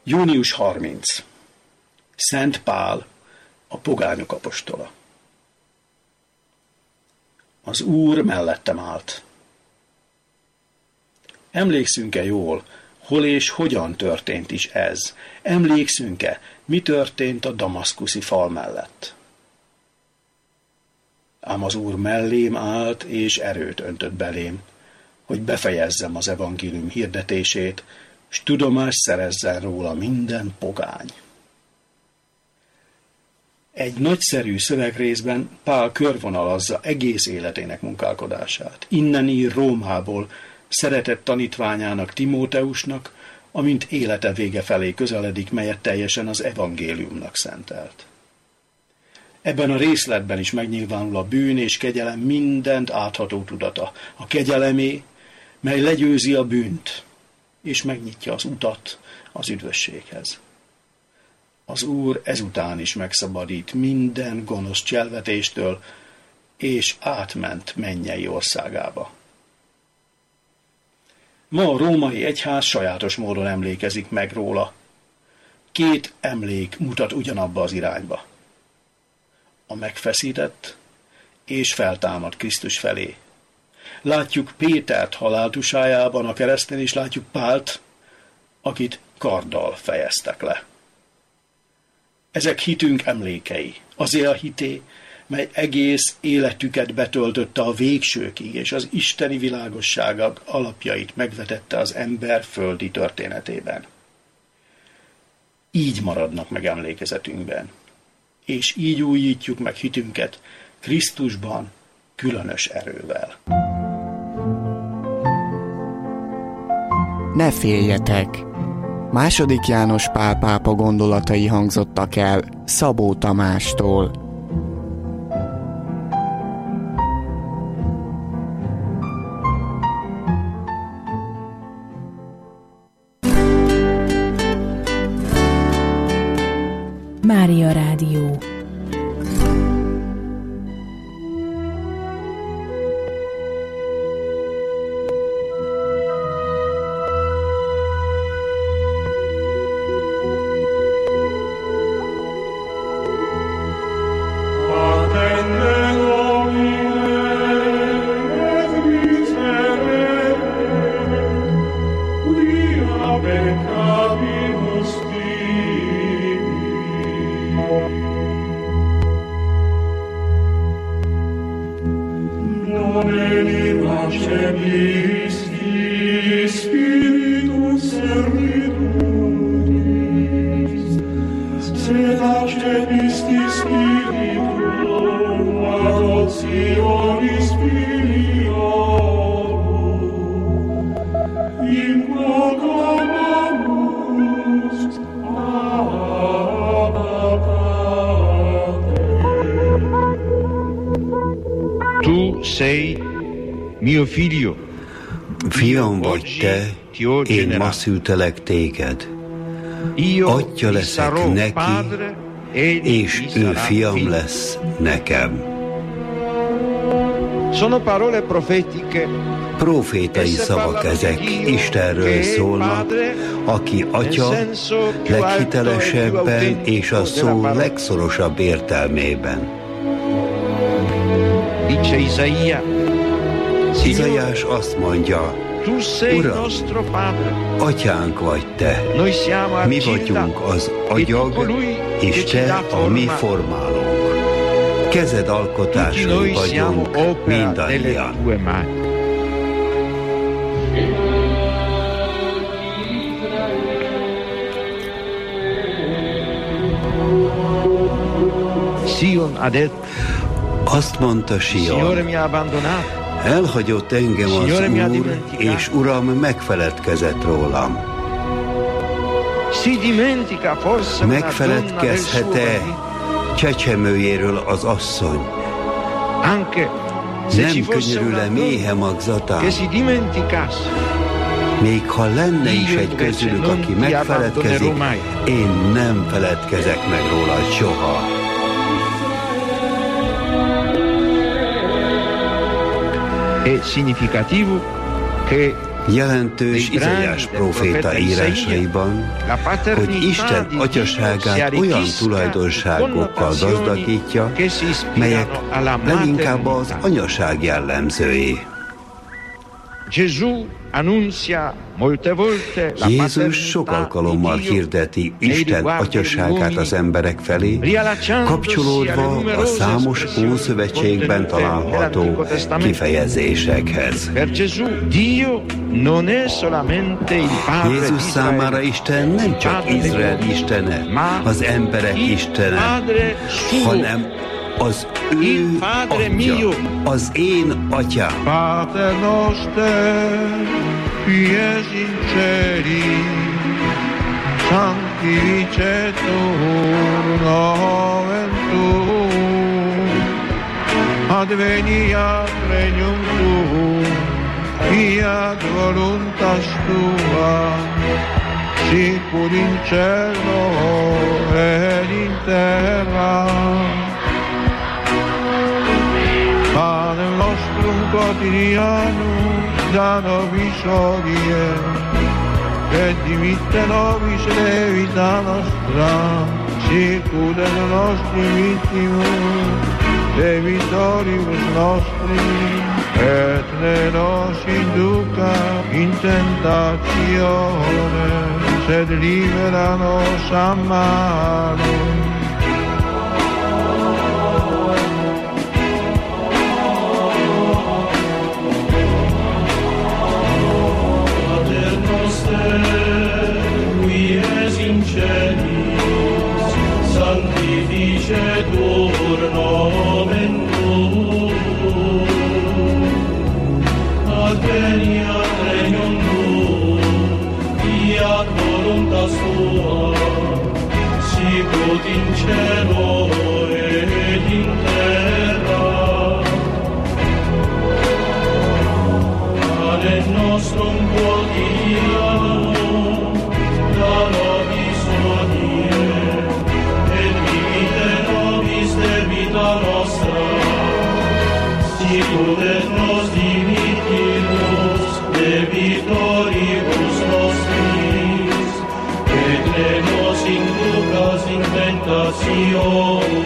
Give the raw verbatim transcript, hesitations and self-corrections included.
június harmincadika. Szent Pál, a pogányok apostola. Az Úr mellettem állt. Emlékszünk-e jól, hol és hogyan történt is ez? Emlékszünk-e, mi történt a damaszkuszi fal mellett? Ám az Úr mellém állt, és erőt öntött belém, hogy befejezzem az evangélium hirdetését, s tudomást szerezzen róla minden pogány. Egy nagyszerű szövegrészben Pál körvonalazza egész életének munkálkodását. Innen ír Rómából szeretett tanítványának, Timóteusnak, amint élete vége felé közeledik, melyet teljesen az evangéliumnak szentelt. Ebben a részletben is megnyilvánul a bűn és kegyelem mindent átható tudata. A kegyelemé, mely legyőzi a bűnt, és megnyitja az utat az üdvösséghez. Az Úr ezután is megszabadít minden gonosz cselvetéstől, és átment mennyei országába. Ma a római egyház sajátos módon emlékezik meg róla. Két emlék mutat ugyanabba az irányba. A megfeszített és feltámadt Krisztus felé. Látjuk Pétert haláltusájában a kereszten, és látjuk Pált, akit karddal fejeztek le. Ezek hitünk emlékei, azé a hité, mely egész életüket betöltötte a végsőkig, és az isteni világosságok alapjait megvetette az ember földi történetében. Így maradnak meg emlékezetünkben, és így újítjuk meg hitünket Krisztusban különös erővel. Ne féljetek! Második János Pál pápa gondolatai hangzottak el Szabó Tamástól. Mária Rádió. Fiam vagy te, én ma szültelek téged. Atya leszek neki, és ő fiam lesz nekem. Profétai szavak ezek, Istenről szólnak, aki atya leghitelesebben és a szó legszorosabb értelmében. Izaiás azt mondja, Uram, atyánk vagy te, mi vagyunk az agyag, és te a mi formálónk. Kezed alkotásai vagyunk mindannyian. Azt mondta Sion, elhagyott engem az Úr, és Uram megfeledkezett rólam. Megfeledkezhet-e csecsemőjéről az asszony? Nem könyörül-e méhe magzatán? Még ha lenne is egy közülük, aki megfeledkezik, én nem feledkezek meg róla soha. Jelentős Izaiás próféta írásaiban, hogy Isten atyaságát olyan tulajdonságokkal gazdagítja, melyek leginkább az anyaság jellemzői. Jézus sok alkalommal hirdeti Isten atyaságát az emberek felé, kapcsolódva a számos Ószövetségben található kifejezésekhez. Jézus számára Isten nem csak Izrael istene, az emberek istene, hanem az ő atya, az én atyám. Pater noster, qui es in celi, sanctificetur nomen tuum, adveniat regnum tuum, fiat voluntas tua, sicur in cielo et in terra. Panem nostrum quotidianum da nobis hodie, et dimitte nobis debita nostra, sicut et nostri vittimus debitoribus nostri, et ne nos induca in tentatione, sed libera nos a malo. Qui es in celis, sanctificetur nomen tuum, adveniat regnum tuum, fiat voluntas tua, sicut in cielo et in terra. Panem nostrum quotidianum da nobis hodie, et dimitte nobis debita nostra, sicut et nos dimittimus debitoribus nostris, et ne nos inducas in tentationem,